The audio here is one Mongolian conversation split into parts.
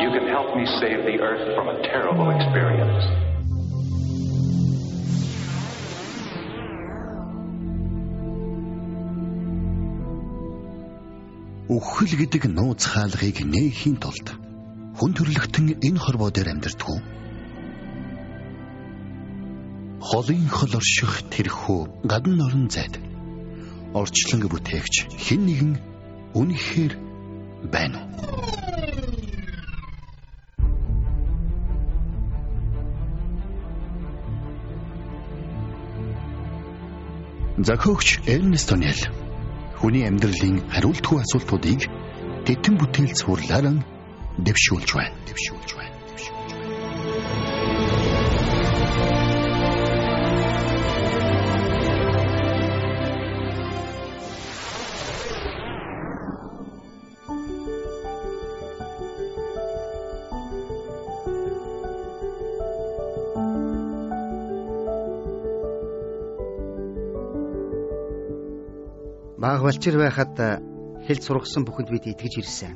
You can help me save the earth from a terrible experience. Үхэл гэдэг нууц хаалгыг нээхийн тулд хүн төрлөختөн энэ хорвоо дээр амьдардаг. Холын хол орших тэрхүү гадна орон зайд орчлон бүтээгч хэн нэгэн үнэхээр байна уу? Зохиогч Эрнест Онел хүний амьдралын хариултгүй асуултуудыг тэтэн бүтээл цуурлаараа дэвшүүлж байна. Баг балчир байхад хэлж сургасан бүхэнд бид итгэж ирсэн.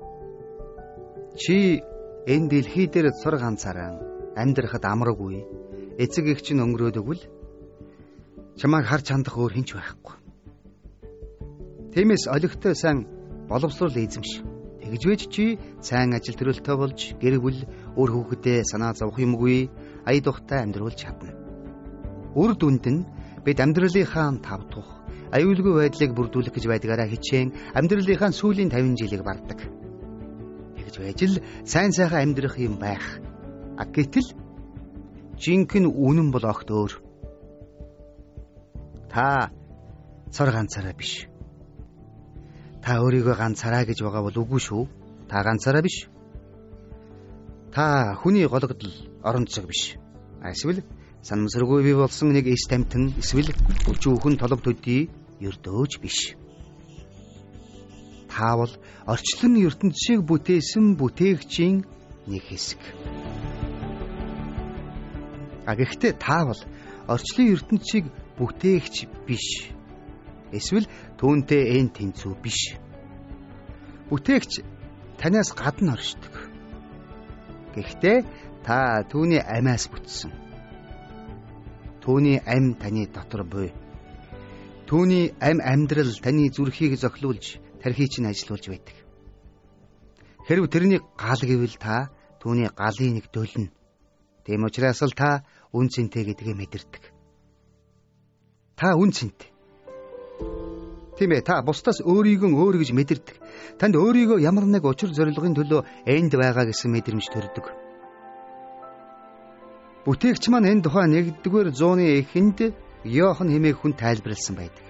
Чи энэ дэлхий дээр цор ганцаараа амьдрахад амаргүй эцэг эх чинь өнгөрөөдөг бол чамайг харж хандах өөр хинч байхгүй. Тиймээс олигтой сайн боловсрол эзэмш. Тэгж вэж чи сайн ажил төрөлтөө болж гэр бүл өөр хүүхэдээ санаа зовох юмгүй ая тухтай амьдруулж чадна. Үр дүнд нь бид амьдралынхаа тав дахь аюулгүй байдлыг бүрдүүлэх гэж байдгаараа хичээн амьдралынхаа сүүлийн 50 жилийг бардаг. Тэгж байж л сайн сайхан амьдрах юм байх. Гэтэл жинхэнэ үнэн бол огт өөр. Та цор ганцаараа биш. Та өөрийгөө ганцаараа гэж байгаа бол үгүй шүү. Та ганцаараа биш. Та хүний гологдол орон зэг биш. Эсвэл санамсаргүй бий болсон нэг эс тамтан эсвэл өчүүхэн толгод төдий ердөөж биш. Та бол орчлон ертөнцийг бүтээсэн бүтээгчийн нэг хэсэг. Гэхдээ та бол орчлон ертөнцийг бүтээгч биш. Эсвэл түүнтэй эн тэнцүү биш. Бүтээгч танаас гадна оршдог. Гэхдээ та түүний амиас бүтсэн. Түүний ам таны дотор буй. Түүний амьдрал таны зүрхийг зохилуулж, тархийг чинь ажилуулж байдаг. Хэрв тэрний гал гэвэл та түүний галын нэг дөлнө. Тийм учраас л та үн цэнтэй гэдгээ мэдэрдэг. Та үн цэнтэй. Тийм ээ, та бусдаас өөрийгөө өөр гэж мэдэрдэг. Танд өөрийгөө ямар нэг учир зорилгын төлөө энд байгаа гэсэн мэдрэмж төрдөг. Бүтээгч маань энэ тухай 1-р зууны эхэнд Йохан хэмээх хүн тайлбарлсан байдаг.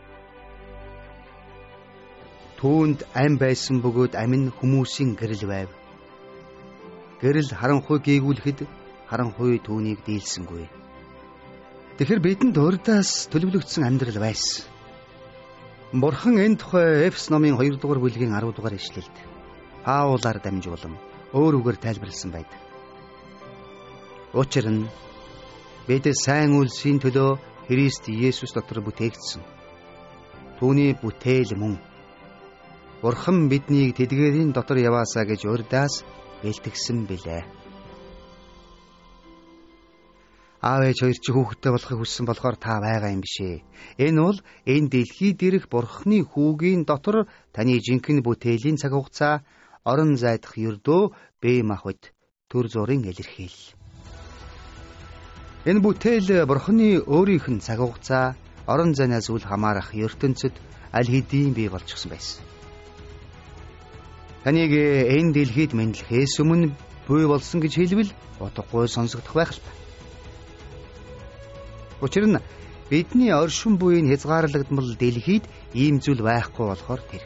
Түүнд ам байсан бөгөөд ам нь хүмүүсийн гэрэл байв. Гэрэл харанхуй гээгүүлэхэд харанхуй түүнийг дийлсэнгүй. Тэгэхээр бидэнд урдаас төлөвлөгдсөн амьдрал байсан. Бурхан энэ тухай Эфес номын 2-р бүлгийн 10-р ишлэлд Паулаар дамжуулан өөр үгээр тайлбарлсан байдаг. Учир нь бид сайн үлсийн төлөө Христ Есүс дотор бүтээгдсэн. Түүний бүтээл мөн. Бурхан биднийг тэдгээрийн дотор яваасаа гэж урдаас бэлтгэсэн билээ. Аав ээж хоёр чи хүүхэдтэй болохыг хүссэн болохоор та байгаа юм бишээ. Энэ бол энэ дэлхий дээрх Бурханы хүүгийн дотор таны жинхэнэ бүтээлийн цаг хугацаа, орон зайдах ердөө, бие махбод төр зургийн илэрхийлэл. Энэ бүтээл Бурханы өөрийнх нь цаг хугацаа, орон зайнаас үл хамаарах ертөнцид аль хэдийн бий болчихсон байсан. Таныг энэ дэлхийд мэдлэхээс өмнө буй болсон гэж хэлбэл утгагүй сонсогдох байх л ба. Учир нь бидний оршин буйн хязгаарлагдмал дэлхийд ийм зүйл байхгүй болохоор тэр.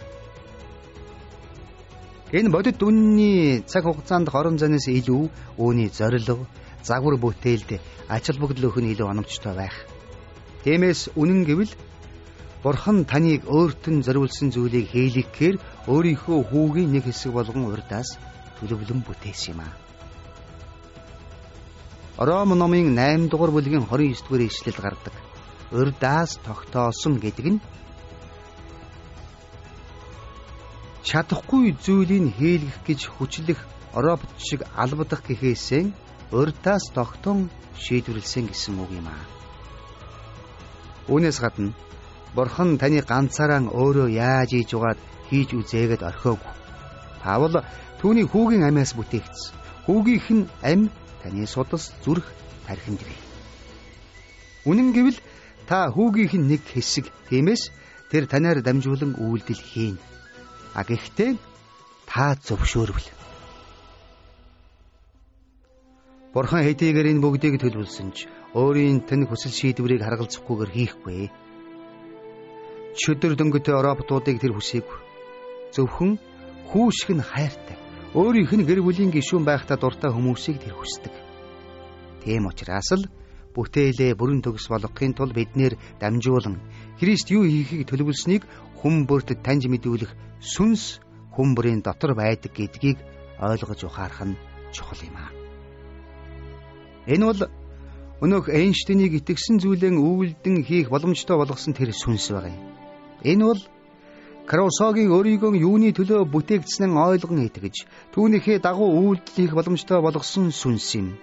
Энэ бодит үнний цаг хугацаанд орон зайнаас илүү үүний зорилго, загвар бүтээлд ач холбогдол өгөх нь илүү оновчтой байх. Тиймээс үнэн гэвэл Бурхан таныг өөрт нь зориулсан зүйлийг хийлгэхээр өөрийнхөө хүүгийн нэг хэсэг болгон урдаас төлөвлөн бүтээсэн юм аа. Ром номын 8-р бүлгийн 29-р ишлэлд гардаг. Урдаас тогтоосон гэдэг нь чадахгүй зүйлийг хийлгэх гэж хүчлэх робот шиг албадах гэхээсээ урьдаас тогтон шийдвэрлсэн гэсэн үг юм аа. Үүнээс гадна Бурхан таны ганцаараа өөрөө яаж хийж угаад хийж үзээгээд орхиогүй. Таавал түүний хүүгийн амиас бүтээгдсэн. Хүүгийнх нь ам таны судас зүрх тархинд ирээ. Үнэн гэвэл та хүүгийнх нь нэг хэсэг, тиймээс тэр танаар дамжуулан үйлдэл хийн. Гэхдээ та зөвшөөрвөл. Бурхан хэдийгээр энэ бүгдийг төлөвлөсөн ч өөрийн тань хүсэл шийдвэрийг харгалзахгүйгээр хийхгүй. Чөдөр дөнгөтэй роботуудыг тэр хүсээгүй. Зөвхөн хүү шиг нь хайртай, өөрийнх нь гэр бүлийн гишүүн байхдаа дуртай хүмүүсийг тэр хүсдэг. Тийм учраас л бүтээлээ бүрэн төгс болгохын тулд биднэр дамжуулан Христ юу хийхийг төлөвлөснийг хүн бүрт таньж мэдүүлэх сүнс хүн бүрийн дотор байдаг гэдгийг ойлгож ухаарах нь чухал юм аа. Энэ бол өнөөх Эйнштейнийг итгэсэн зүйлэн үйлдэн хийх боломжтой болгосон тэр сүнс байгаа юм. Энэ бол Кросогийн өөрийгөө юуны төлөө бүтээгдсэн нь ойлгон итгэж, түүнийхээ дагуу үйлдэл хийх боломжтой болгосон сүнс юм.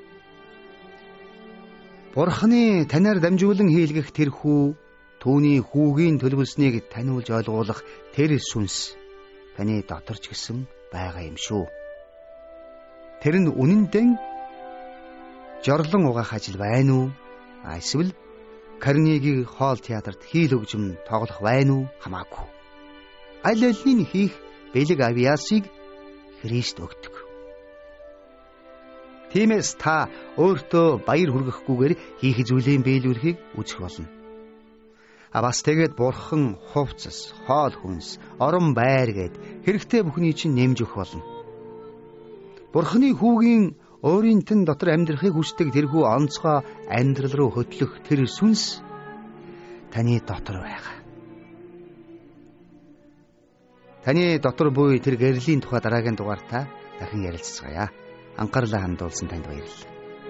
Бурханы танаар дамжуулан хийлгэх тэр хүү, түүний хүүгийн төлөвлөснийг таниулж ойлгуулах тэр сүнс таны дотор ч гэсэн байгаа юм шүү. Тэр нь үнэндээ жорлон угаах ажил байна уу? Эсвэл Карнегийн хоол театрт хийл хөгжим тоглох байна уу? Хамаагүй. Аль алийг хийх бэлэг авиасыг Христ өгдөг. Тиймээс та өөртөө баяр хүргэхгүйгээр хийх зүйлийн биелүүлэхийг үзэх болно. Бас тэгээд Бурхан хувцас, хоол хүнс, орон байр гэд хэрэгтэй бүхний чинь нэмж өгөх болно. Бурханы хүүгийн өөрийн тань дотор амьдрахыг хүсдэг тэрхүү онцгой амьдрал руу хөтлөх тэр сүнс таны дотор байгаа. Таны дотор буй тэр гэрлийн тухай дараагийн дугаартаа дахин ярилцгаая. Анхаарлаа хандуулсан танд баярлалаа.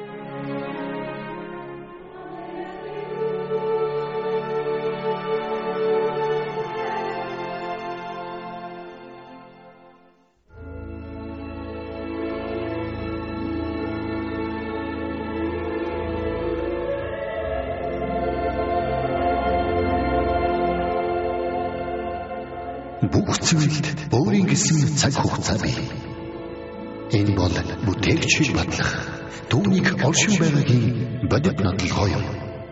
Бүх зүйлд өөрийн гэсэн цаг хугацаа бий. Энэ бол бүтээгчийг батлах, түүнийг оршин байгаагийн бодит нотлохоо юм.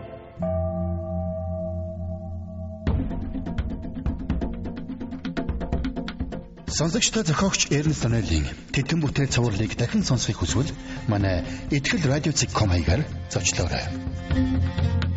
Сонсогчдод зохиогч Эрнст Ноёлын Тэтэн бүтээл цувралыг дахин сонсохыг хүсвэл манай ихтгэл радиоцик.com хаягаар зочлоорой.